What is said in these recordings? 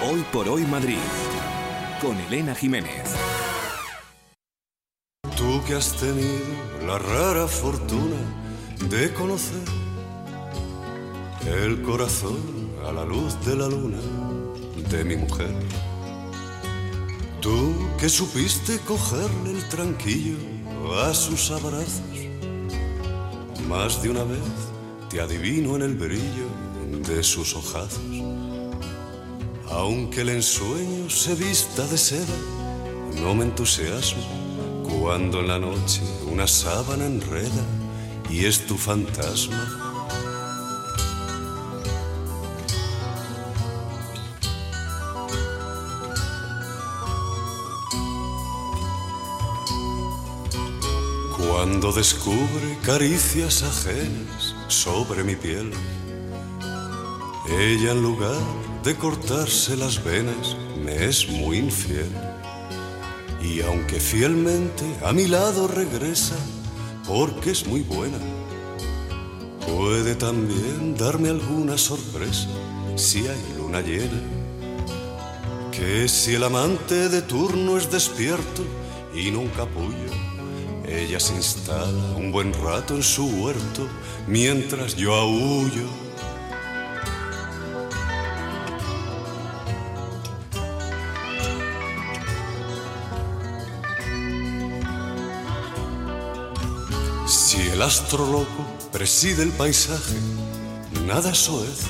Hoy por Hoy Madrid, con Elena Jiménez. Tú que has tenido la rara fortuna de conocer el corazón a la luz de la luna de mi mujer. Tú que supiste cogerle el tranquillo a sus abrazos. Más de una vez te adivino en el brillo de sus ojazos. Aunque el ensueño se vista de seda, no me entusiasmo cuando en la noche una sábana enreda y es tu fantasma. Cuando descubre caricias ajenas sobre mi piel, ella en lugar de cortarse las venas me es muy infiel. Y aunque fielmente a mi lado regresa, porque es muy buena, puede también darme alguna sorpresa si hay luna llena. Que si el amante de turno es despierto y no un capullo, ella se instala un buen rato en su huerto mientras yo aúllo. Si el astro loco preside el paisaje, nada soez,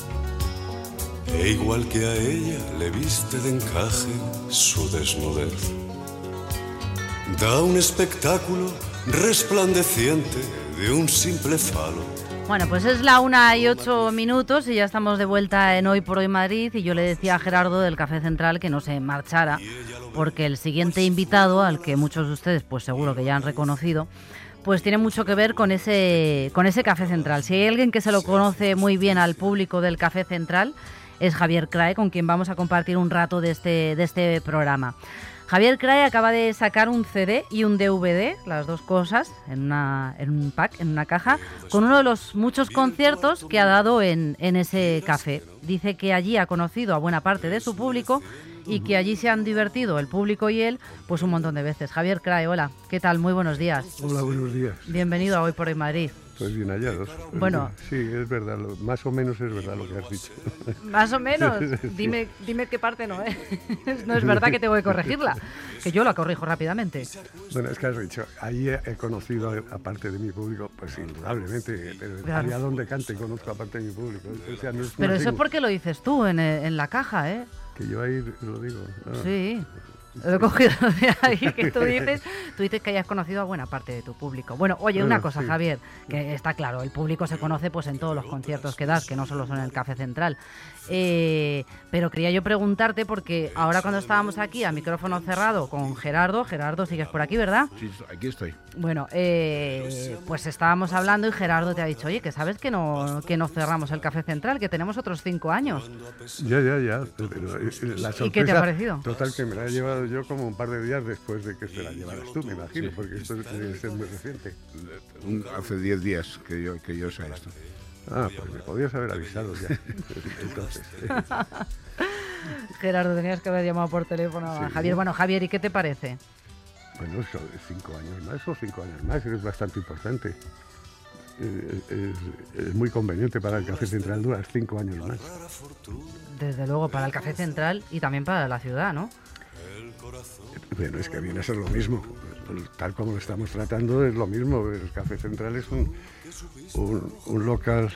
e igual que a ella le viste de encaje su desnudez. Da un espectáculo resplandeciente de un simple falo. Bueno, pues es la 1:08 y ya estamos de vuelta en Hoy por Hoy Madrid, y yo le decía a Gerardo del Café Central que no se marchara, porque el siguiente invitado, al que muchos de ustedes pues seguro que ya han reconocido, pues tiene mucho que ver con ese Café Central. Si hay alguien que se lo conoce muy bien al público del Café Central, es Javier Crae, con quien vamos a compartir un rato de este programa. Javier Crae acaba de sacar un CD y un DVD, las dos cosas, en un pack, en una caja, con uno de los muchos conciertos que ha dado en ese café. Dice que allí ha conocido a buena parte de su público y que allí se han divertido el público y él pues un montón de veces. Javier Crae, hola, ¿qué tal? Muy buenos días. Hola, buenos días. Bienvenido a Hoy por Hoy Madrid. Pues bien hallados. Bueno. Sí, es verdad, más o menos es verdad lo que has dicho. Más o menos. Dime qué parte no es. No es verdad que tengo que corregirla, que yo la corrijo rápidamente. Bueno, es que has dicho, ahí he conocido a parte de mi público, pues indudablemente, pero claro. Allá donde cante conozco a parte de mi público. O sea, no es pero eso es porque lo dices tú en la caja, ¿eh? Que yo ahí lo digo. Sí. Lo he cogido de ahí, que tú dices que hayas conocido a buena parte de tu público. Bueno, oye, una cosa, sí. Javier, que está claro, el público se conoce pues en todos los conciertos que das, que no solo son en el Café Central. Pero quería yo preguntarte, porque ahora cuando estábamos aquí a micrófono cerrado con Gerardo, sigues por aquí, ¿verdad? Sí, aquí estoy. Bueno, pues estábamos hablando y Gerardo te ha dicho, oye, que sabes que no cerramos el Café Central, que tenemos otros 5 años. Ya. Pero la sorpresa, ¿y qué te ha parecido? Total, que me la he llevado yo como un par de días después de que te la llevaras tú, me imagino, sí. Porque esto debe ser muy reciente. Hace 10 días que yo sé esto. Ah, pues me podías haber avisado ya. Entonces. Gerardo, tenías que haber llamado por teléfono a Javier. Bueno, Javier, ¿y qué te parece? Bueno, eso, 5 años más o 5 años más, es bastante importante. Es muy conveniente para el Café Central durar 5 años más. Desde luego, para el Café Central y también para la ciudad, ¿no? Bueno, es que viene a ser lo mismo. Tal como lo estamos tratando, es lo mismo. El Café Central es un local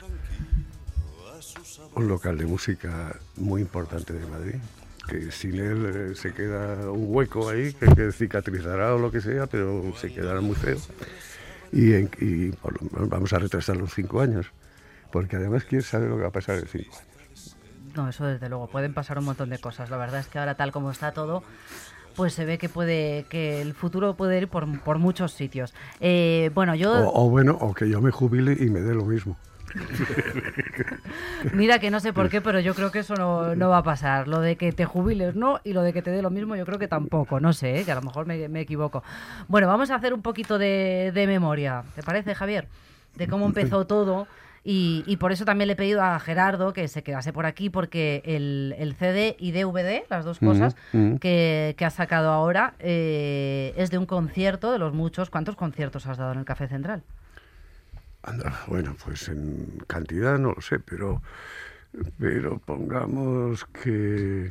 de música muy importante de Madrid, que sin él se queda un hueco ahí que cicatrizará o lo que sea, pero se quedará muy feo. Y vamos a retrasar los 5 años, porque además quién sabe lo que va a pasar en 5 años. No, eso desde luego, pueden pasar un montón de cosas. La verdad es que ahora, tal como está todo, pues se ve que el futuro puede ir por muchos sitios. Bueno, yo... O que yo me jubile y me dé lo mismo. Mira que no sé por qué, pero yo creo que eso no va a pasar. Lo de que te jubiles no, y lo de que te dé lo mismo yo creo que tampoco. No sé, que a lo mejor me equivoco. Bueno, vamos a hacer un poquito de memoria. ¿Te parece, Javier? De cómo empezó todo Y por eso también le he pedido a Gerardo que se quedase por aquí, porque el CD y DVD, las dos cosas que ha sacado ahora, es de un concierto de los muchos. ¿Cuántos conciertos has dado en el Café Central? Anda, bueno, pues en cantidad no lo sé, pero pongamos que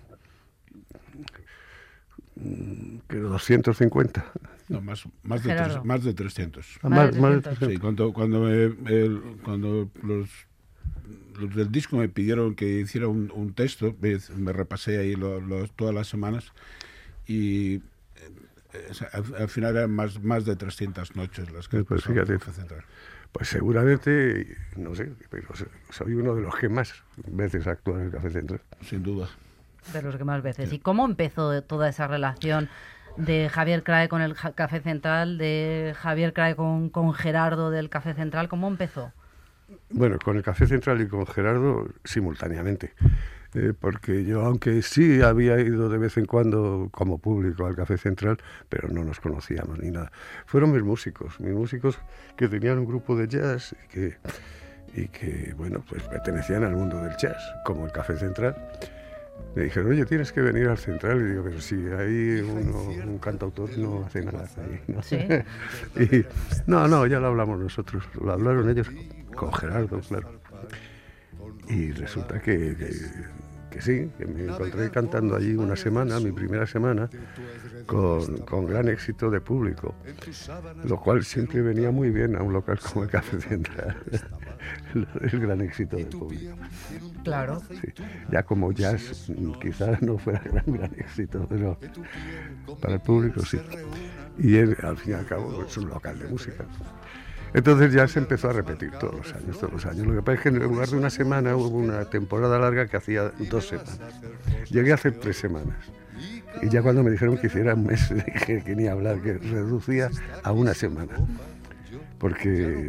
250. No, más de 300. Más de 300. Sí, cuando los del disco me pidieron que hiciera un texto, me repasé ahí todas las semanas y al final eran más de 300 noches las que pues fíjate, pues seguramente, no sé, pero soy uno de los que más veces actúa en el Café Central. Sin duda. De los que más veces. ¿Y cómo empezó toda esa relación de Javier Crae con el Café Central, de Javier Crae con Gerardo del Café Central? ¿Cómo empezó? Bueno, con el Café Central y con Gerardo simultáneamente, porque yo, aunque sí había ido de vez en cuando como público al Café Central, pero no nos conocíamos ni nada. Fueron mis músicos que tenían un grupo de jazz y que bueno, pues pertenecían al mundo del jazz, como el Café Central. Me dijeron, oye, tienes que venir al Central. Y digo, pero si hay un cantautor no hace nada ahí, ¿no? ¿Sí? Y no, ya lo hablamos nosotros. Lo hablaron ellos con Gerardo, claro. Y resulta que sí, que me encontré cantando allí una semana, mi primera semana, con gran éxito de público, lo cual siempre venía muy bien a un local como el Café Central, el gran éxito del público. Claro. Sí. Ya como jazz quizás no fuera gran éxito, pero para el público sí. Y al fin y al cabo es un local de música. Entonces ya se empezó a repetir todos los años. Lo que pasa es que en lugar de una semana hubo una temporada larga que hacía 2 semanas. Llegué a hacer 3 semanas. Y ya cuando me dijeron que hiciera un mes, dije que ni hablar, que reducía a una semana. Porque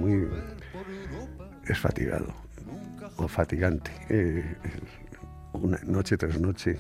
es fatigado, o fatigante. Una noche tras noche.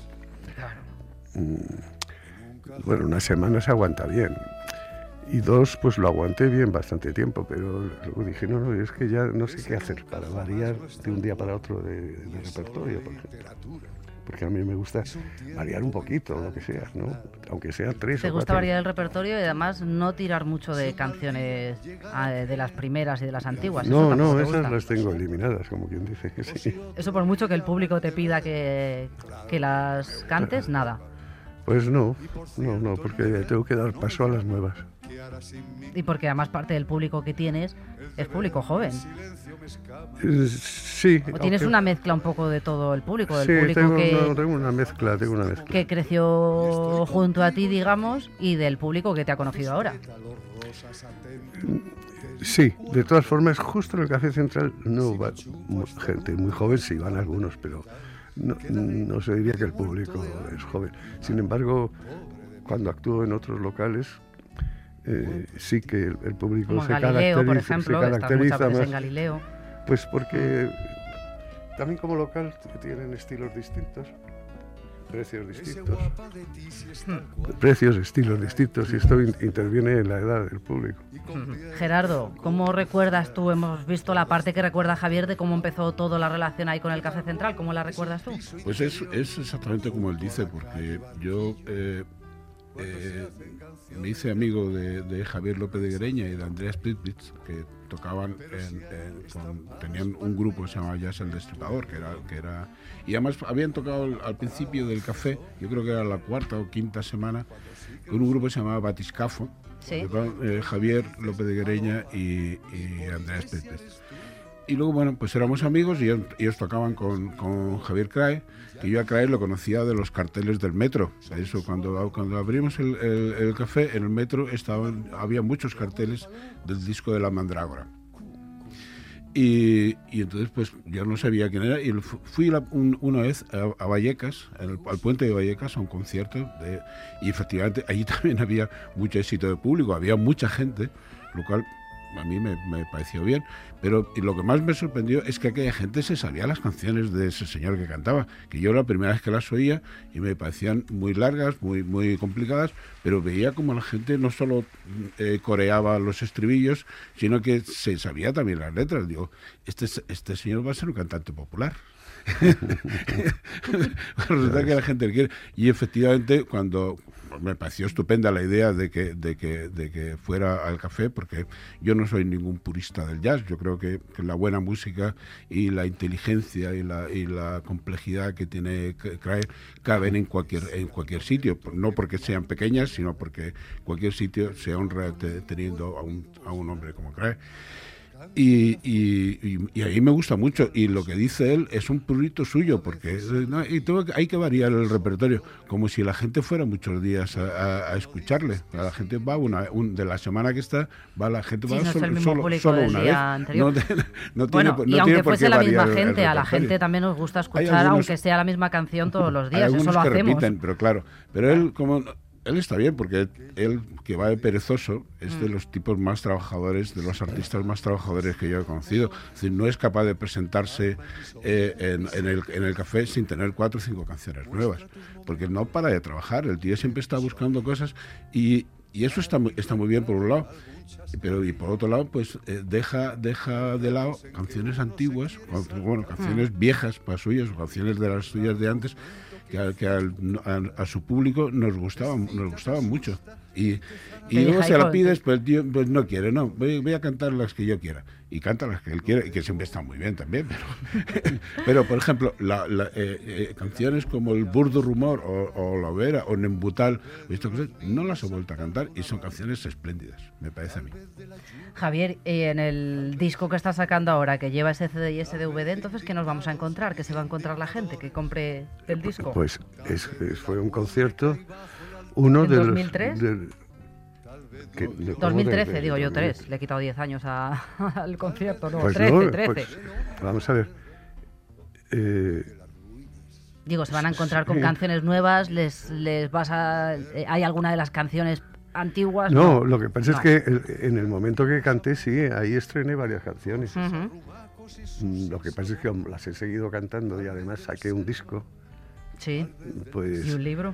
Bueno, una semana se aguanta bien. Y 2, pues lo aguanté bien bastante tiempo, pero luego dije, no, es que ya no sé qué hacer para variar de un día para otro de repertorio, por ejemplo. Porque a mí me gusta variar un poquito, lo que sea, ¿no? Aunque sean 3 o 4. Te gusta variar el repertorio y además no tirar mucho de canciones de las primeras y de las antiguas. No, esas las tengo eliminadas, como quien dice. Sí. Eso por mucho que el público te pida que las cantes, nada. Pues no, porque tengo que dar paso a las nuevas. Y porque además parte del público que tienes es público joven. Sí. ¿O tienes una mezcla un poco de todo el público? Del público tengo una mezcla. Que creció junto a ti, digamos, y del público que te ha conocido ahora. Sí, de todas formas, justo en el Café Central no va gente muy joven, sí van algunos, pero no se diría que el público es joven. Sin embargo, cuando actúo en otros locales, sí que el público como se Galileo, caracteriza, por ejemplo, estás muchas veces en Galileo. Pues porque también como local tienen estilos distintos, precios estilos distintos, y esto interviene en la edad del público. Gerardo, ¿cómo recuerdas tú? Hemos visto la parte que recuerda Javier de cómo empezó toda la relación ahí con el Café Central. ¿Cómo la recuerdas tú? Pues es exactamente como él dice, porque yo me hice amigo de Javier López de Guereña y de Andrea Splitwitz, que tocaban tenían un grupo que se llamaba Jazz El Destripador, que era y además habían tocado al principio del café, yo creo que era la 4ª o 5ª semana, con un grupo que se llamaba Batiscafo, ¿sí? Javier López de Guereña y Andrea Splitwitz. Y luego, bueno, pues éramos amigos y ellos tocaban con Javier Crae, que yo a Crae lo conocía de los carteles del metro. Eso, cuando abrimos el café, en el metro había muchos carteles del disco de La Mandrágora. Y entonces, pues, yo no sabía quién era, y fui una vez a Vallecas, al puente de Vallecas, a un concierto, y efectivamente allí también había mucho éxito de público, había mucha gente, lo cual a mí me pareció bien, pero lo que más me sorprendió es que aquella gente se sabía las canciones de ese señor que cantaba, que yo la primera vez que las oía y me parecían muy largas, muy complicadas, pero veía como la gente no solo coreaba los estribillos, sino que se sabía también las letras. Digo, este señor va a ser un cantante popular. Resulta que la gente le quiere. Y efectivamente, cuando me pareció estupenda la idea de que fuera al café, porque yo no soy ningún purista del jazz. Yo creo que la buena música y la inteligencia y la complejidad que tiene Crae caben en cualquier sitio, no porque sean pequeñas, sino porque cualquier sitio se honra teniendo a un hombre como Crae. Y ahí me gusta mucho, y lo que dice él es un purito suyo, porque hay que variar el repertorio, como si la gente fuera muchos días a escucharle. La gente va de la semana que está, la gente va solo una vez. Anterior. Y aunque fuese la misma gente, a la gente también nos gusta escuchar, aunque sea la misma canción todos los días, eso lo hacemos. Repiten, pero él está bien, porque él, que va de perezoso, es de los tipos más trabajadores, de los artistas más trabajadores que yo he conocido. Es decir, no es capaz de presentarse en el café sin tener 4 o 5 canciones nuevas, porque no para de trabajar. El tío siempre está buscando cosas y eso está muy bien por un lado. Pero y por otro lado, pues deja de lado canciones antiguas, canciones viejas para suyas, o canciones de las suyas de antes, que a su público nos gustaban mucho. Y luego se la pides, pues el tío pues no quiere, voy a cantar las que yo quiera. Y canta las que él quiere, y que siempre están muy bien también. Pero por ejemplo, canciones como el Burdo Rumor o La Vera o Nembutal, no las he vuelto a cantar, y son canciones espléndidas, me parece a mí. Javier, en el disco que estás sacando ahora, que lleva ese CD y ese DVD, entonces, ¿qué nos vamos a encontrar? ¿Qué se va a encontrar la gente que compre el disco? Pues fue un concierto, uno de 2003? 2013, digo yo, 2003. le he quitado 10 años al concierto, no, pues 13. Pues, vamos a ver. Digo, se van a encontrar con canciones nuevas, ¿hay alguna de las canciones antiguas? No, lo que pasa es que en el momento que canté, sí, ahí estrené varias canciones. Lo que pasa es que las he seguido cantando y además saqué un disco. Sí, pues, y un libro.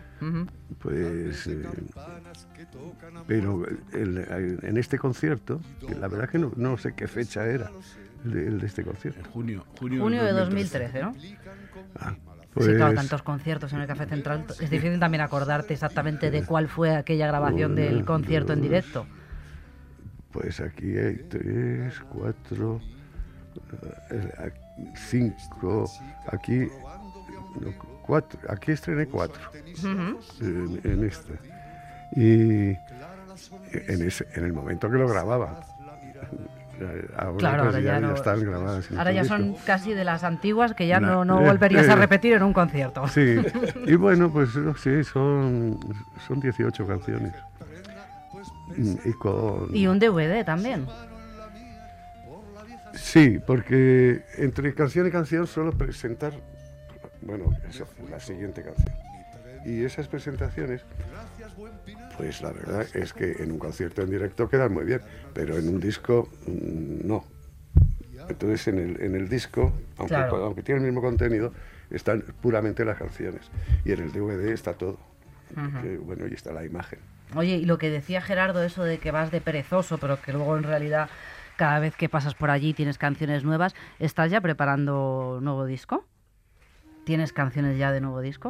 Pero en este concierto, que la verdad que no sé qué fecha era el de este concierto. Junio de 2013, ¿no? Pues, sí, claro, tantos conciertos en el Café Central. Es difícil también acordarte exactamente de cuál fue aquella grabación del concierto en directo. Pues aquí hay 3, 4, 5, aquí 4, aquí estrené 4 en esta. Y en el momento que lo grababa. Ahora, ahora ya están grabadas. Ahora ya son casi de las antiguas que ya no volverías a repetir en un concierto. Sí, y bueno, pues sí, son 18 canciones. Y un DVD también. Sí, porque entre canción y canción suelo presentar, la siguiente canción. Y esas presentaciones, pues la verdad es que en un concierto en directo quedan muy bien, pero en un disco no. Entonces en el disco, aunque tiene el mismo contenido, están puramente las canciones. Y en el DVD está todo. Y está la imagen. Oye, y lo que decía Gerardo, eso de que vas de perezoso, pero que luego en realidad cada vez que pasas por allí tienes canciones nuevas, ¿estás ya preparando nuevo disco? ¿Tienes canciones ya de nuevo disco?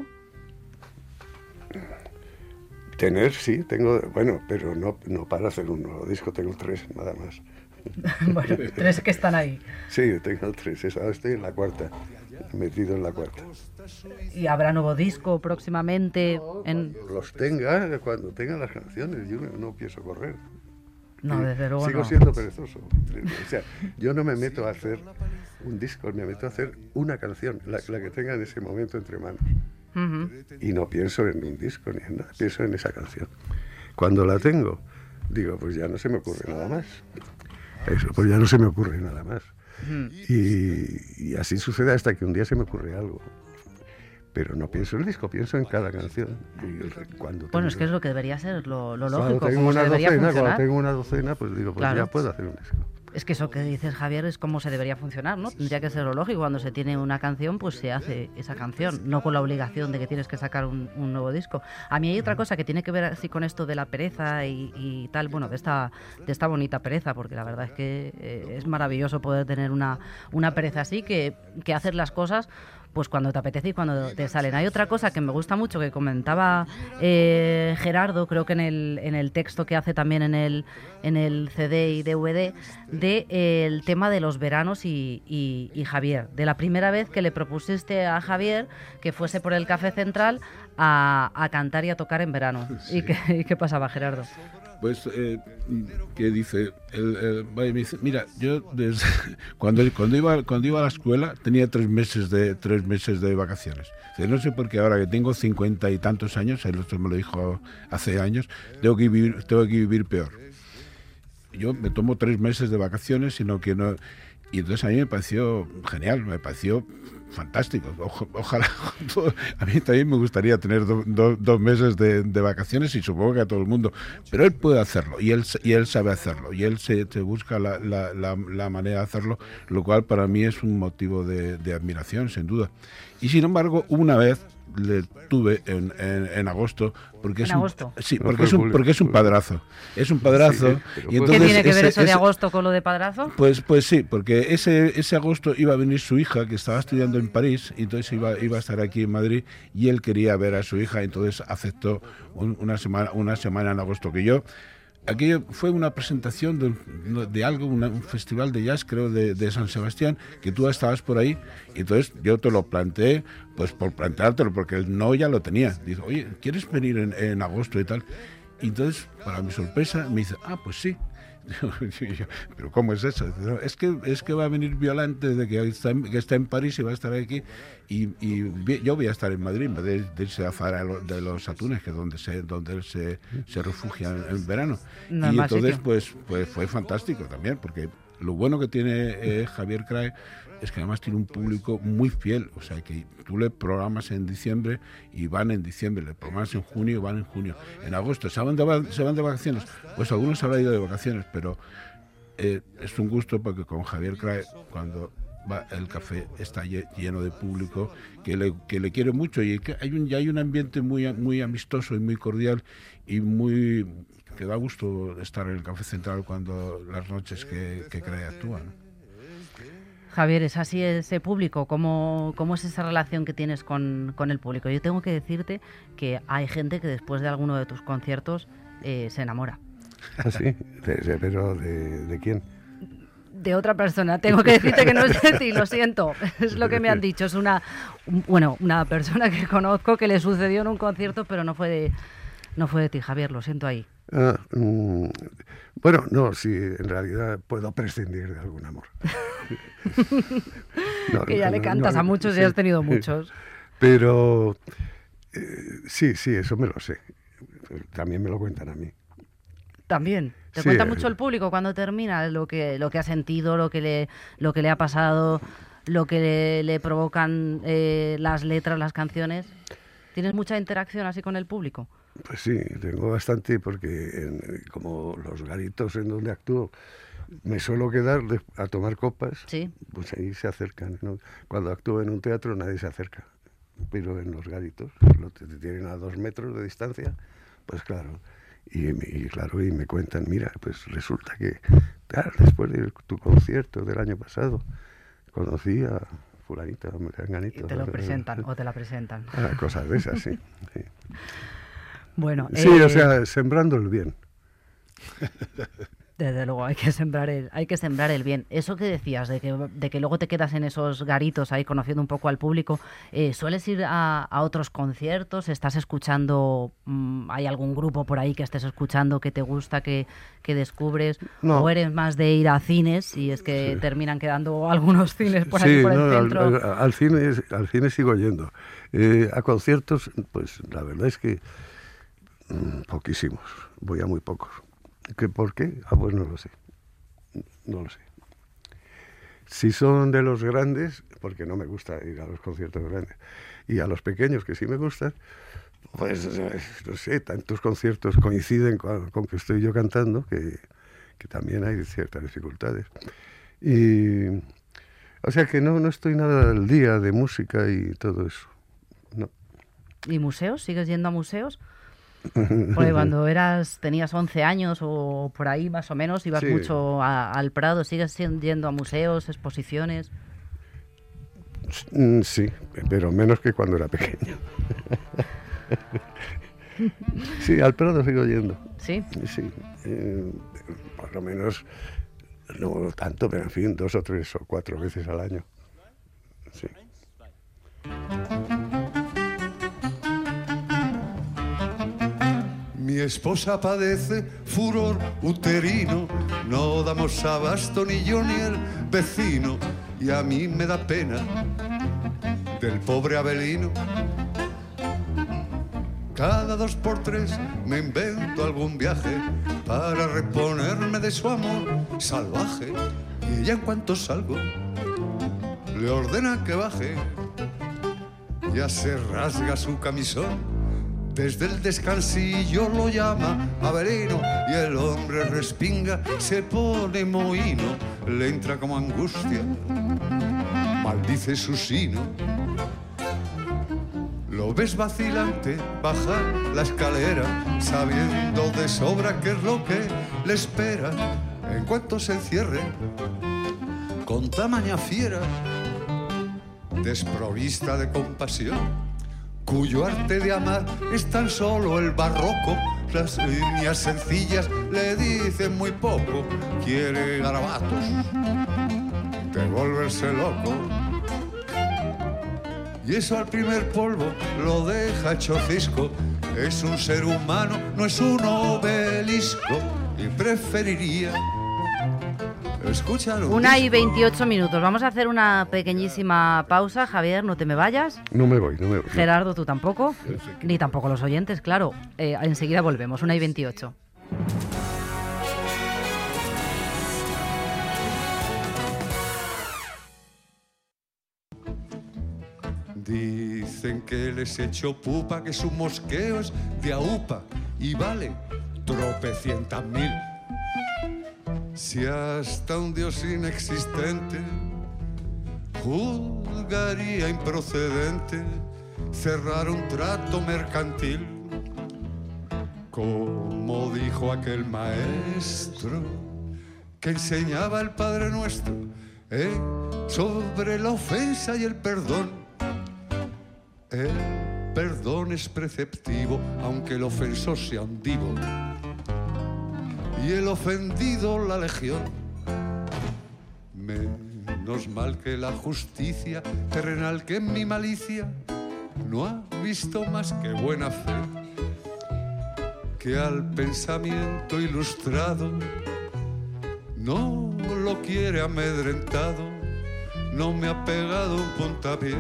Sí, tengo, pero no para hacer un nuevo disco, tengo 3 nada más. Bueno, 3 que están ahí. Sí, tengo 3, ahora estoy en la 4ª, metido en la 4ª. ¿Y habrá nuevo disco próximamente? Los tenga, cuando tenga las canciones, yo no pienso correr. No, desde luego Sigo siendo perezoso. O sea, yo no me meto a hacer un disco, me meto a hacer una canción, la que tenga en ese momento entre manos. Y no pienso en un disco ni en nada, pienso en esa canción. Cuando la tengo, digo, pues ya no se me ocurre nada más. Pues ya no se me ocurre nada más. Y así sucede hasta que un día se me ocurre algo. pero no pienso en el disco, pienso en cada canción. Bueno, es que es lo que debería ser lo lógico, cuando tengo como se debería funcionar. Cuando tengo una docena, pues digo, pues claro, ya puedo hacer un disco. Es que eso que dices, Javier, es como se debería funcionar, ¿no? Tendría que ser lo lógico. Cuando se tiene una canción, pues se hace esa canción, no con la obligación de que tienes que sacar un nuevo disco. A mí hay otra cosa que tiene que ver así con esto de la pereza y tal, bueno, de esta bonita pereza, porque la verdad es que es maravilloso poder tener una pereza así, que hacer las cosas pues cuando te apetece y cuando te salen. Hay otra cosa que me gusta mucho que comentaba Gerardo, creo que en el texto que hace también en el CD y DVD, el tema de los veranos y Javier, de la primera vez que le propusiste a Javier que fuese por el Café Central a cantar y a tocar en verano. Sí. ¿Y qué pasaba, Gerardo? Pues, que dice, me dice, mira, yo cuando iba a la escuela tenía 3 meses de vacaciones. No sé por qué ahora que tengo 50 y tantos años, el otro me lo dijo hace años, tengo que vivir peor. Yo me tomo 3 meses de vacaciones, sino que no. Y entonces a mí me pareció genial, me pareció fantástico. Ojalá, a mí también me gustaría tener 2 meses de vacaciones, y supongo que a todo el mundo. Pero él puede hacerlo, y él sabe hacerlo, y él se busca la manera de hacerlo, lo cual para mí es un motivo de admiración, sin duda. Y sin embargo, una vez le tuve en agosto, porque es un padrazo. Es un padrazo. Sí, y entonces, ¿qué tiene que ver eso de agosto con lo de padrazo? Pues sí, porque ese agosto iba a venir su hija, que estaba estudiando en París, y entonces iba a estar aquí en Madrid, y él quería ver a su hija, entonces aceptó una semana en agosto. Aquello fue una presentación de algo, un festival de jazz, creo, de San Sebastián, que tú estabas por ahí, y entonces yo te lo planteé, pues por planteártelo, porque él no ya lo tenía. Dijo, oye, ¿quieres venir en agosto y tal? Y entonces, para mi sorpresa, me dice, pues sí. Pero ¿cómo es eso? Es que va a venir Violante, de que está en París y va a estar aquí, y yo voy a estar en Madrid, en vez de irse a Fara de los Atunes, que es donde él se refugia en verano. No, y entonces pues fue fantástico también, porque lo bueno que tiene Javier Crae es que además tiene un público muy fiel, o sea que tú le programas en diciembre y van en diciembre, le programas en junio y van en junio. En agosto se van de vacaciones, pues algunos habrán ido de vacaciones, pero es un gusto, porque con Javier Crae, cuando va el café, está lleno de público que le quiere mucho, y que hay un ambiente muy amistoso y muy cordial, y que da gusto estar en el Café Central cuando las noches que Crae actúa, ¿no? Javier, ¿es así ese público? ¿Cómo es esa relación que tienes con el público? Yo tengo que decirte que hay gente que después de alguno de tus conciertos se enamora. ¿Ah, sí? ¿Pero de quién? De otra persona. Tengo que decirte que no es de ti, lo siento. Es lo que me han dicho. Es una persona que conozco que le sucedió en un concierto, pero no fue de ti, Javier, lo siento ahí. Bueno, no, sí, en realidad puedo prescindir de algún amor. Que ya le cantas a muchos y has tenido muchos. Pero sí, eso me lo sé. También me lo cuentan a mí. También. ¿Te Sí, cuenta mucho el público cuando termina lo que ha sentido, lo que le ha pasado, lo que le provocan las letras, las canciones? ¿Tienes mucha interacción así con el público? Pues sí, tengo bastante, porque como los garitos en donde actúo me suelo quedar a tomar copas, sí, pues ahí se acercan, ¿no? Cuando actúo en un teatro nadie se acerca, pero en los garitos te tienen a 2 metros de distancia, pues claro, y me cuentan, mira, pues resulta que después de tu concierto del año pasado conocí a fulanito, menganito. Y te lo presentan o te la presentan. Cosas de esas, sí. Bueno, sí, o sea, sembrando el bien. Desde luego, hay que sembrar el bien. Eso que decías, de que luego te quedas en esos garitos ahí conociendo un poco al público, ¿sueles ir a otros conciertos? ¿Estás escuchando, hay algún grupo por ahí que estés escuchando que te gusta, que descubres? No. ¿O eres más de ir a cines y es que Sí. terminan quedando algunos cines por aquí por el centro? Al cine sigo yendo. A conciertos, pues la verdad es que poquísimos, voy a muy pocos. ¿Por qué? Pues no lo sé. Si son de los grandes, porque no me gusta ir a los conciertos grandes, y a los pequeños, que sí me gustan, pues no sé, tantos conciertos coinciden con que estoy yo cantando que también hay ciertas dificultades. Y, o sea que no estoy nada al día de música y todo eso. No. ¿Y museos? ¿Sigues yendo a museos? Porque cuando tenías 11 años o por ahí más o menos, ibas Sí. mucho al Prado. ¿Sigues yendo a museos, exposiciones? Sí, pero menos que cuando era pequeño. Sí, al Prado sigo yendo. ¿Sí? Sí, por lo menos, no tanto, pero en fin, 2 o 3 o 4 veces al año. Sí. Mi esposa padece furor uterino, no damos abasto ni yo ni el vecino, y a mí me da pena del pobre Abelino. Cada 2 por 3 me invento algún viaje para reponerme de su amor salvaje, y ella en cuanto salgo le ordena que baje. Ya se rasga su camisón, desde el descansillo lo llama Abelino, y el hombre respinga, se pone mohino, le entra como angustia, maldice su sino. Lo ves vacilante bajar la escalera, sabiendo de sobra qué es lo que le espera. En cuanto se encierre, con tamaña fiera, desprovista de compasión, cuyo arte de amar es tan solo el barroco, las líneas sencillas le dicen muy poco, quiere garabatos de volverse loco. Y eso al primer polvo lo deja hecho cisco, es un ser humano, no es un obelisco, y preferiría escuchar 1:28. Vamos a hacer una pequeñísima pausa. Javier, no te me vayas. No me voy. Gerardo, tú tampoco. Ni tampoco los oyentes, claro. Enseguida volvemos. 1:28. Dicen que les echo pupa, que su mosqueo es de aupa y vale tropecientas mil. Si hasta un dios inexistente juzgaría improcedente cerrar un trato mercantil, como dijo aquel maestro que enseñaba el Padre Nuestro sobre la ofensa y el perdón. El perdón es preceptivo, aunque el ofensor sea un divo, y el ofendido la legión. Menos mal que la justicia terrenal, que en mi malicia no ha visto más que buena fe, que al pensamiento ilustrado no lo quiere amedrentado, no me ha pegado un puntapié.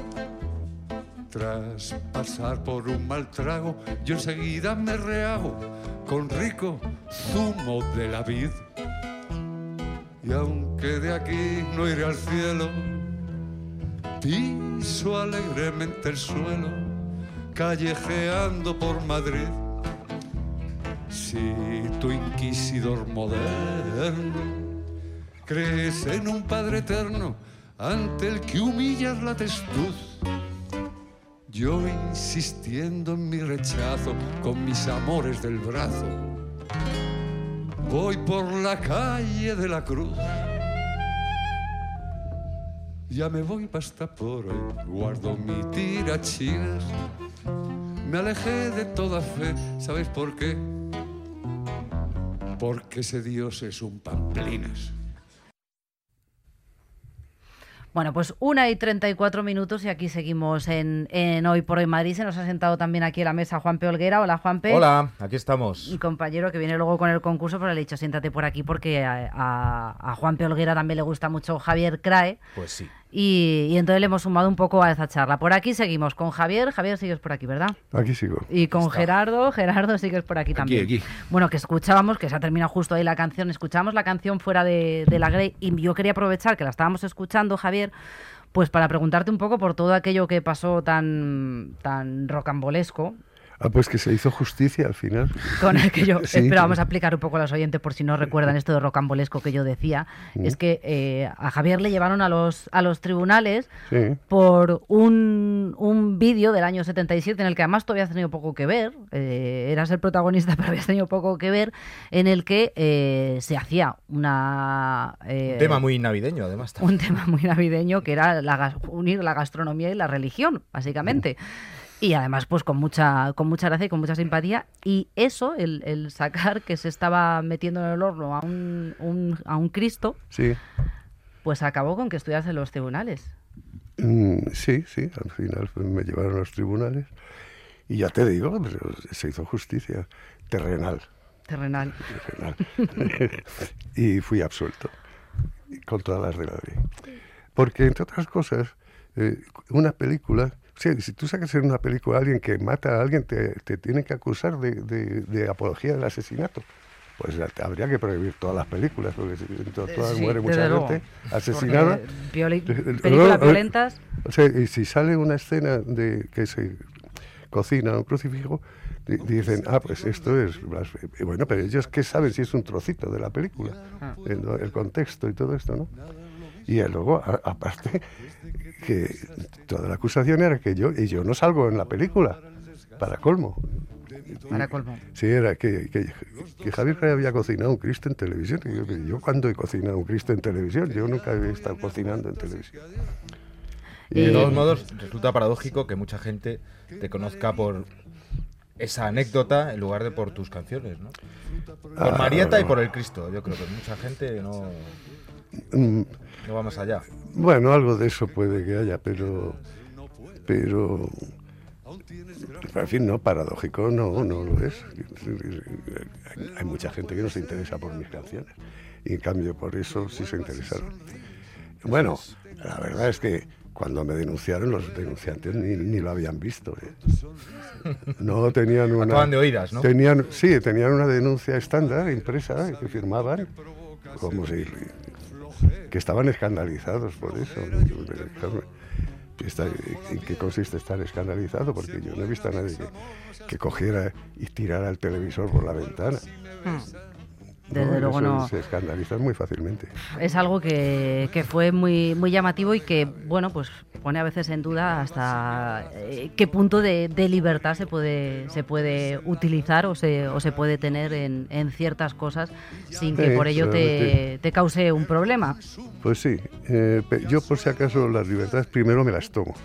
Tras pasar por un mal trago, yo enseguida me rehago con rico zumo de la vid. Y aunque de aquí no iré al cielo, piso alegremente el suelo, callejeando por Madrid. Si tu inquisidor moderno crees en un Padre eterno ante el que humillas la testuz, yo insistiendo en mi rechazo con mis amores del brazo, voy por la calle de la Cruz. Ya me voy, basta por hoy, guardo mi tirachinas, me alejé de toda fe. ¿Sabéis por qué? Porque ese Dios es un pamplinas. Bueno, pues 1:34 y aquí seguimos en Hoy por Hoy Madrid. Se nos ha sentado también aquí a la mesa Juanpe Olguera. Hola, Juanpe. Hola, aquí estamos. Mi compañero que viene luego con el concurso, pero le he dicho siéntate por aquí porque a Juanpe Olguera también le gusta mucho Javier Crae. Pues sí. Y entonces le hemos sumado un poco a esa charla. Por aquí seguimos con Javier. Javier, sigues por aquí, ¿verdad? Aquí sigo. Y con Gerardo sigues por aquí también. Aquí. Bueno, que escuchábamos, que se ha terminado justo ahí la canción, escuchamos la canción fuera de la Grey y yo quería aprovechar que la estábamos escuchando, Javier, pues para preguntarte un poco por todo aquello que pasó tan rocambolesco. Pues que se hizo justicia al final. Con aquello, Sí. pero vamos a explicar un poco a los oyentes por si no recuerdan esto de rocambolesco que yo decía. Es que a Javier le llevaron a los tribunales Sí. por un vídeo del año 77 en el que además tú habías tenido poco que ver, eras el protagonista pero habías tenido poco que ver, en el que se hacía un tema muy navideño además. Un tema muy navideño que era unir la gastronomía y la religión, básicamente. Y además, pues con mucha gracia y con mucha simpatía. Y eso, el sacar que se estaba metiendo en el horno a un Cristo, Sí. pues acabó con que estuvieras en los tribunales. Sí, al final me llevaron a los tribunales y ya te digo, pero se hizo justicia terrenal. Y fui absuelto con todas las de la ley. Porque, entre otras cosas, una película... O sea, si tú sacas en una película a alguien que mata a alguien, te tienen que acusar de apología del asesinato. Pues habría que prohibir todas las películas, porque todas Sí, muere desde mucha luego. gente asesinada. Películas violentas. O sea, y si sale una escena de que se cocina un crucifijo, dicen, pues esto es blasfemia. Y bueno, pero ellos ¿qué saben si es un trocito de la película? El contexto y todo esto, ¿no? Y luego, aparte, que toda la acusación era que yo no salgo en la película, para colmo. Sí, era que Javier Cray había cocinado un Cristo en televisión. Y yo ¿cuándo he cocinado un Cristo en televisión? Yo nunca he estado cocinando en televisión. Y de todos modos, resulta paradójico que mucha gente te conozca por esa anécdota en lugar de por tus canciones, ¿no? Por Marieta y por el Cristo. Yo creo que mucha gente no va más allá. Bueno, algo de eso puede que haya, pero en fin, no, paradójico no lo es. Hay mucha gente que no se interesa por mis canciones y en cambio por eso sí se interesaron. Bueno, la verdad es que cuando me denunciaron los denunciantes ni lo habían visto. No tenían una... Acaban de oídas, ¿no? Tenían una denuncia estándar impresa que firmaban como si... que estaban escandalizados por eso. ¿En qué consiste estar escandalizado? Porque yo no he visto a nadie que cogiera y tirara el televisor por la ventana. Desde luego no. Se escandalizan muy fácilmente. Es algo que fue muy llamativo y que, bueno, pues pone a veces en duda hasta qué punto de libertad se puede utilizar o se puede tener en ciertas cosas sin que por ello te cause un problema. Pues sí. Yo, por si acaso, las libertades primero me las tomo.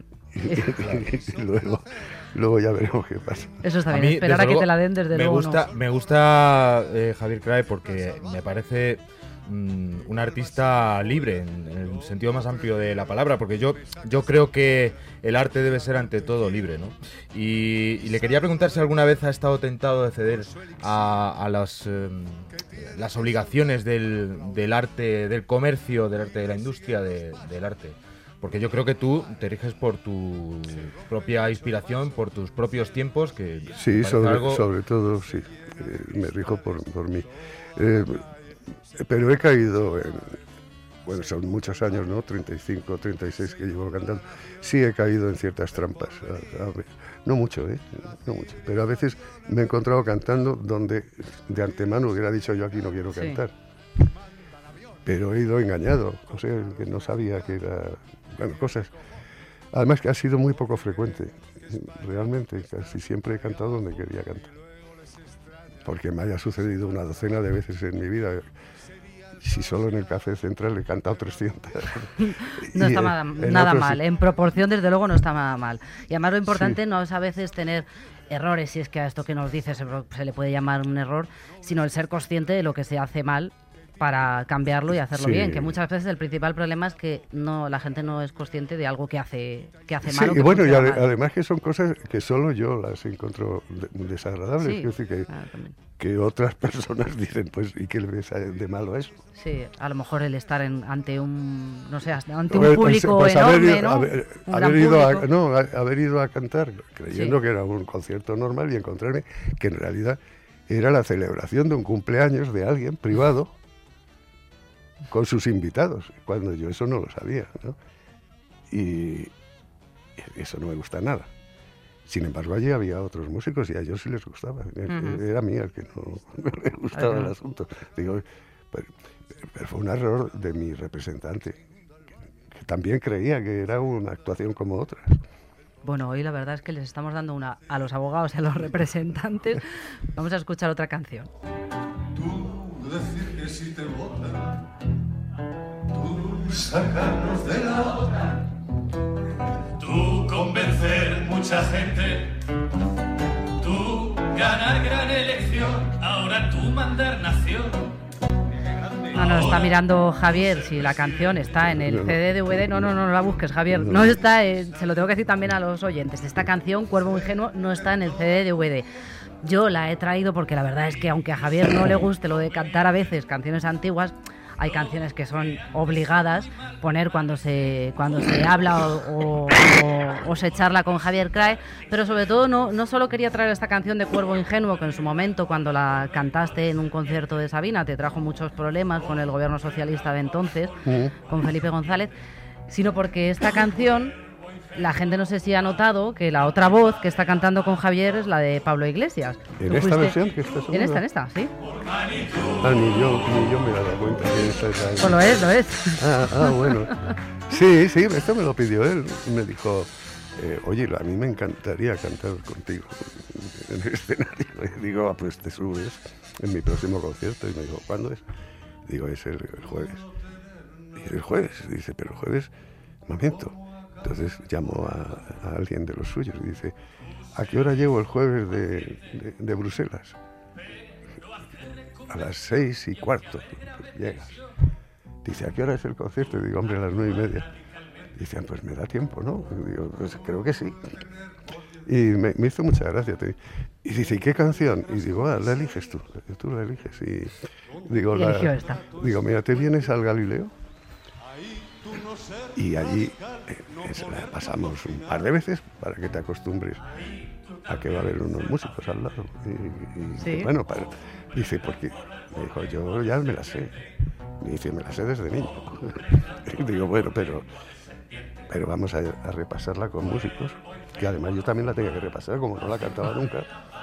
Y luego ya veremos qué pasa. Eso está bien, esperar a que te la den desde luego. Me gusta Javier Cray porque me parece un artista libre en el sentido más amplio de la palabra, porque yo creo que el arte debe ser ante todo libre, ¿no? Y le quería preguntar si alguna vez ha estado tentado de ceder a las obligaciones del arte, del comercio, del arte, de la industria del arte. Porque yo creo que tú te riges por tu propia inspiración, por tus propios tiempos. Que sí, sobre todo, sí. Me rijo por mí. Pero he caído en... Bueno, son muchos años, ¿no? 35, 36 que llevo cantando. Sí he caído en ciertas trampas. No mucho, no mucho. Pero a veces me he encontrado cantando donde de antemano hubiera dicho yo aquí no quiero cantar. Pero he ido engañado. O sea, que no sabía que era... Bueno, cosas... Además que ha sido muy poco frecuente. Realmente, casi siempre he cantado donde quería cantar. Porque me haya sucedido una docena de veces en mi vida. Si solo en el Café Central he cantado 300. No está nada mal. En proporción, desde luego, no está nada mal. Y además lo importante no es a veces tener errores, si es que a esto que nos dices se le puede llamar un error, sino el ser consciente de lo que se hace mal para cambiarlo y hacerlo Sí. bien, que muchas veces el principal problema es que la gente no es consciente de algo que hace Sí, mal. O y que bueno, y funciona mal. además que son cosas que solo yo las encuentro desagradables. Sí, Quiero decir claro, también. que otras personas dicen, pues, ¿y qué le ves de malo a eso? Sí, a lo mejor el estar ante un, no sé, ante un Pues, público pues enorme, ¿no? Haber ido a cantar creyendo Sí. que era un concierto normal y encontrarme que en realidad era la celebración de un cumpleaños de alguien privado con sus invitados, cuando yo eso no lo sabía, ¿no? Y eso no me gusta nada. Sin embargo, allí había otros músicos y a ellos sí les gustaba. Era a mí el que no me gustaba el asunto. Digo, pero fue un error de mi representante, que también creía que era una actuación como otras. Bueno, hoy la verdad es que les estamos dando a los abogados y a los representantes. Vamos a escuchar otra canción. Tú decir que si te votan, tú sacarnos de la OTAN, Tú convencer mucha gente, tú ganar gran elección, ahora tú mandar nación. No, nos está mirando Javier si la canción está en el No. CD-DVD. No la busques, Javier. No está, se lo tengo que decir también a los oyentes. Esta canción, Cuervo Ingenuo, no está en el CD-DVD. Yo la he traído porque la verdad es que aunque a Javier no le guste lo de cantar a veces canciones antiguas, hay canciones que son obligadas poner cuando se habla o se charla con Javier Crae, pero sobre todo no solo quería traer esta canción de Cuervo Ingenuo, que en su momento cuando la cantaste en un concierto de Sabina te trajo muchos problemas con el gobierno socialista de entonces, con Felipe González, sino porque esta canción, la gente no sé si ha notado que la otra voz que está cantando con Javier es la de Pablo Iglesias. ¿En Tú esta fuiste- versión que estás En esta, sí. ni yo me he dado cuenta que esta es la... Pues lo es. Bueno. Sí, esto me lo pidió él. Me dijo, oye, a mí me encantaría cantar contigo en el escenario. Y digo, pues te subes en mi próximo concierto. Y me dijo, ¿cuándo es? Digo, es el jueves. Y el jueves, dice, pero el jueves, momento. Entonces llamó a alguien de los suyos y dice, ¿a qué hora llego el jueves de Bruselas? A las 6:15. Pues llegas. Dice, ¿a qué hora es el concierto? Y digo, hombre, a las 9:30. Dicen, pues me da tiempo, ¿no? Y digo, pues creo que sí. Y me hizo mucha gracia. Y dice, ¿y qué canción? Y digo, la eliges tú la eliges. Y digo, Y eligió esta. Digo, mira, ¿te vienes al Galileo? Y allí la pasamos un par de veces para que te acostumbres a que va a haber unos músicos al lado. Y Sí. bueno, dice, porque me dijo, yo ya me la sé. Me dice, me la sé desde niño. Y digo, bueno, pero vamos a repasarla con músicos, que además yo también la tenía que repasar, como no la cantaba nunca.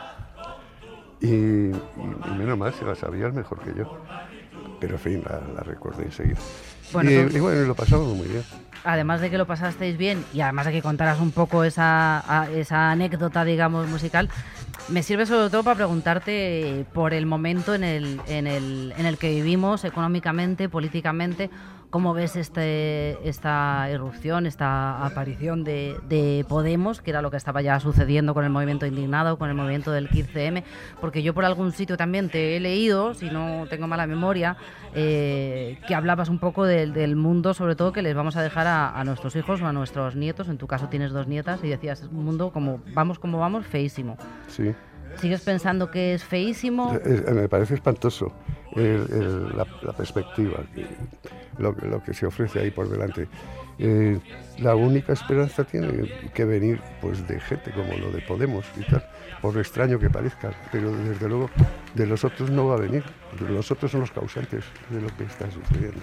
Y menos mal, se la sabía mejor que yo. Pero en fin, la recordé enseguida. Bueno, Y bueno, y lo pasamos muy bien. Además de que lo pasasteis bien y además de que contaras un poco esa anécdota, digamos, musical, me sirve sobre todo para preguntarte por el momento en el que vivimos económicamente, políticamente. ¿Cómo ves esta irrupción, esta aparición de Podemos, que era lo que estaba ya sucediendo con el movimiento indignado, con el movimiento del 15M? Porque yo por algún sitio también te he leído, si no tengo mala memoria, que hablabas un poco del mundo, sobre todo, que les vamos a dejar a nuestros hijos o a nuestros nietos. En tu caso tienes 2 nietas y decías, es un mundo como vamos, feísimo. Sí. ¿Sigues pensando que es feísimo? Me parece espantoso la perspectiva, lo que se ofrece ahí por delante. La única esperanza tiene que venir pues de gente como lo de Podemos y tal, por extraño que parezca, pero desde luego de los otros no va a venir. Los otros son los causantes de lo que está sucediendo.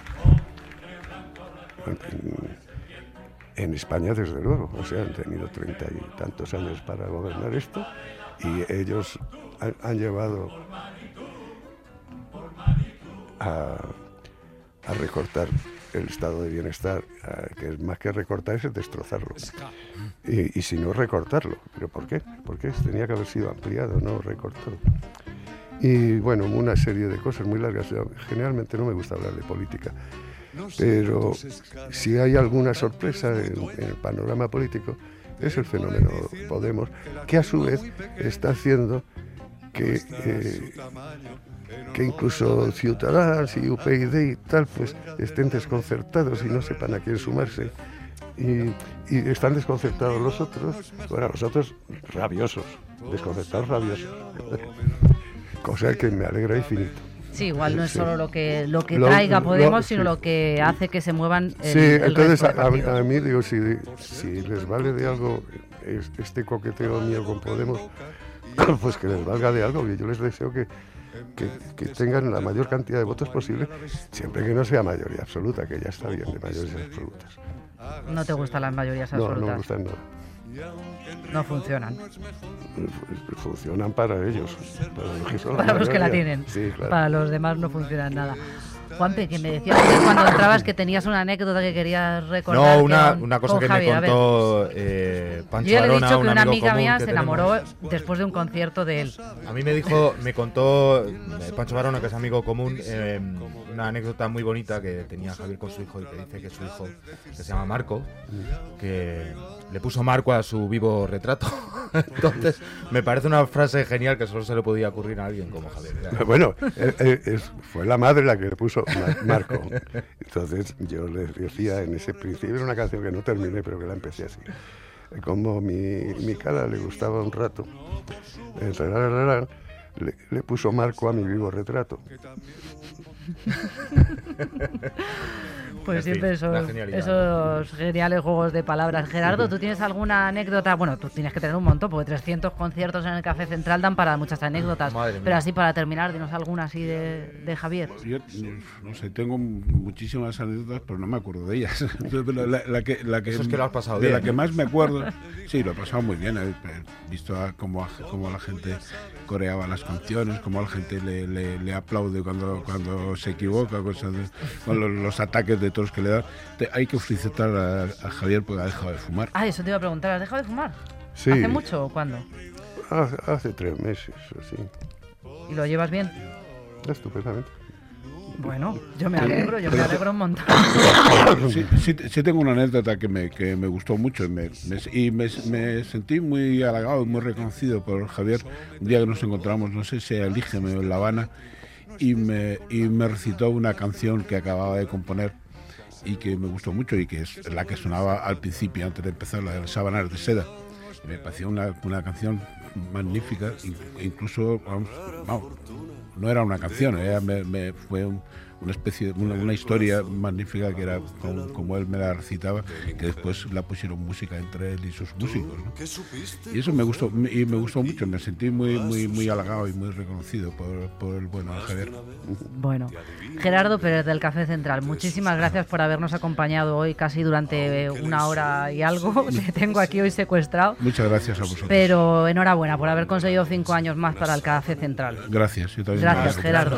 En España, desde luego, o sea, han tenido 30 y tantos años para gobernar esto y ellos han llevado a recortar el estado de bienestar, que más que recortar es destrozarlo. Y si no, recortarlo. ¿Pero por qué? Porque tenía que haber sido ampliado, no recortado. Y bueno, una serie de cosas muy largas. Generalmente no me gusta hablar de política, pero si hay alguna sorpresa en el panorama político, es el fenómeno Podemos, que a su vez está haciendo que incluso Ciutadans y UPyD y tal, pues estén desconcertados y no sepan a quién sumarse. Y están desconcertados los otros, bueno, los otros rabiosos, desconcertados rabiosos. Cosa que me alegra infinito. Sí, igual no es solo lo que traiga Podemos, sino lo que hace que se muevan el entonces resto de a mí digo, si les vale de algo este coqueteo mío con Podemos, pues que les valga de algo, que yo les deseo que tengan la mayor cantidad de votos posible, siempre que no sea mayoría absoluta, que ya está bien de mayorías absolutas. ¿No te gustan las mayorías absolutas? No me gustan nada. No funcionan. Funcionan para ellos, para los que la tienen. Sí, claro. Para los demás no funcionan nada. Juanpe, que me decías que cuando entrabas que tenías una anécdota que querías recordar. No, una cosa que Javier, me contó Pancho yo ya le he Barona, dicho que un una amigo amiga mía común se enamoró después de un concierto de él. A mí me contó Pancho Barona, que es amigo común, una anécdota muy bonita que tenía Javier con su hijo, y que dice que su hijo, que se llama Marco, que le puso Marco a su vivo retrato. Entonces, me parece una frase genial que solo se le podía ocurrir a alguien como Javier. Bueno, fue la madre la que le puso Marco. Entonces, yo les decía en ese principio, era una canción que no terminé, pero que la empecé así. Como mi cara le gustaba un rato, le puso Marco a mi vivo retrato. Pues siempre esos geniales juegos de palabras. Gerardo, ¿tú tienes alguna anécdota? Bueno, tú tienes que tener un montón, porque 300 conciertos en el Café Central dan para muchas anécdotas. Pero así, para terminar, dinos alguna así de Javier. Yo no sé, tengo muchísimas anécdotas, pero no me acuerdo de ellas. La que Eso es que lo has pasado de bien. La que más me acuerdo, sí, lo he pasado muy bien. He visto cómo la gente coreaba las canciones, cómo la gente le aplaude cuando se equivoca, con los ataques de todos que le dan. Hay que felicitar a Javier porque ha dejado de fumar. Ah, eso te iba a preguntar, ¿has dejado de fumar? Sí. ¿Hace mucho o cuándo? Hace 3 meses, sí. ¿Y lo llevas bien? Estupendamente. Bueno, yo me alegro un montón. Sí tengo una anécdota que me gustó mucho y me sentí muy halagado y muy reconocido por Javier. Un día que nos encontramos, no sé si Elígeme en La Habana, y me recitó una canción que acababa de componer y que me gustó mucho, y que es la que sonaba al principio, antes de empezar, la de Sábanas de Seda. Me pareció una canción magnífica, incluso, vamos, no era una canción, fue una especie de una historia magnífica, que era como él me la recitaba, que después la pusieron música entre él y sus músicos, ¿no? Y eso me gustó mucho, me sentí muy halagado y muy reconocido por el bueno de Javier. Bueno, Gerardo Pérez del Café Central, muchísimas gracias por habernos acompañado hoy casi durante 1 hora y algo. Te tengo aquí hoy secuestrado. Muchas gracias a vosotros. Pero enhorabuena por haber conseguido 5 años más para el Café Central. Gracias. Yo también. Gracias, Gerardo.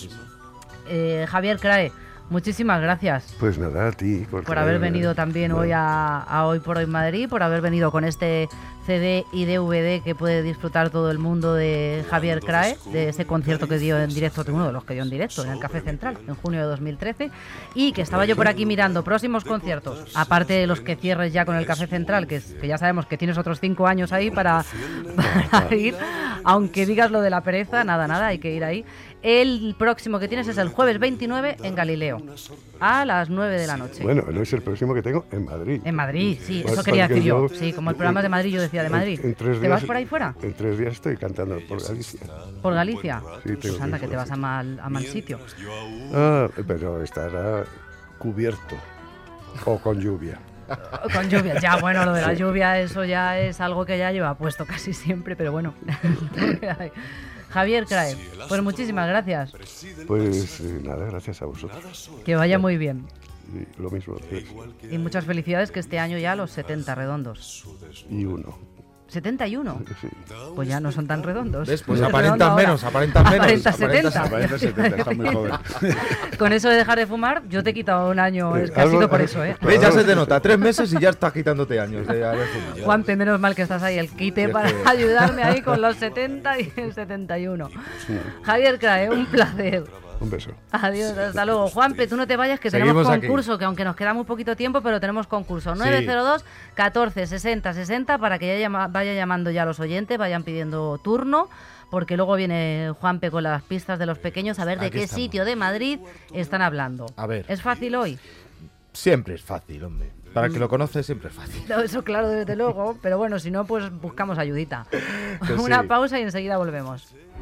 Javier Crae, muchísimas gracias. Pues nada, a ti. Por haber venido también hoy a Hoy por Hoy Madrid, por haber venido con este CD y DVD que puede disfrutar todo el mundo de Javier Crae, de ese concierto que dio en directo, uno de los que dio en directo en el Café Central en junio de 2013, y que estaba yo por aquí mirando próximos conciertos, aparte de los que cierres ya con el Café Central, que ya sabemos que tienes otros 5 años ahí para ir, aunque digas lo de la pereza, nada, hay que ir ahí. El próximo que tienes es el jueves 29 en Galileo, a las 9 de la noche. Bueno, no es el próximo que tengo en Madrid. En Madrid, sí, Pues eso quería decir yo. yo. Sí, como el programa es de Madrid, yo decía de Madrid. En 3 días, ¿Te vas por ahí fuera? En 3 días estoy cantando por Galicia. ¿Por Galicia? Sí, Pues anda, que te vas a mal sitio. Pero estará cubierto o con lluvia. Con lluvia, ya, bueno, lo de la lluvia, eso ya es algo que ya lleva puesto casi siempre, pero bueno. Javier Crae, pues muchísimas gracias. Pues nada, gracias a vosotros. Que vaya muy bien. Y lo mismo. Y muchas felicidades, que este año ya los 70 redondos. Y 1. 71. Sí. Pues ya no son tan redondos. ¿Ves? Pues aparentan menos. Aparenta 70. Aparenta 70, está muy joven. Con eso de dejar de fumar, yo te he quitado un año, es que ha sido por eso, ¿eh? ¿Ves? Ya se te nota, 3 meses y ya estás quitándote años de haber fumado. Juanpe, menos mal que estás ahí, el quite para ayudarme ahí con los 70 y el 71. Javier Crae, un placer. Un beso. Adiós, hasta luego. Juanpe, tú no te vayas, que Seguimos tenemos aquí. concurso, que aunque nos queda muy poquito tiempo, pero tenemos concurso. 902 14 60 60 para que ya vaya llamando ya los oyentes, vayan pidiendo turno, porque luego viene Juanpe con las pistas de los pequeños a ver de Aquí qué estamos. sitio de Madrid están hablando. A ver. ¿Es fácil hoy? Siempre es fácil, hombre. Para que lo conoces siempre es fácil. No, eso claro, desde luego, pero bueno, si no, pues buscamos ayudita. Que Una sí. pausa y enseguida volvemos.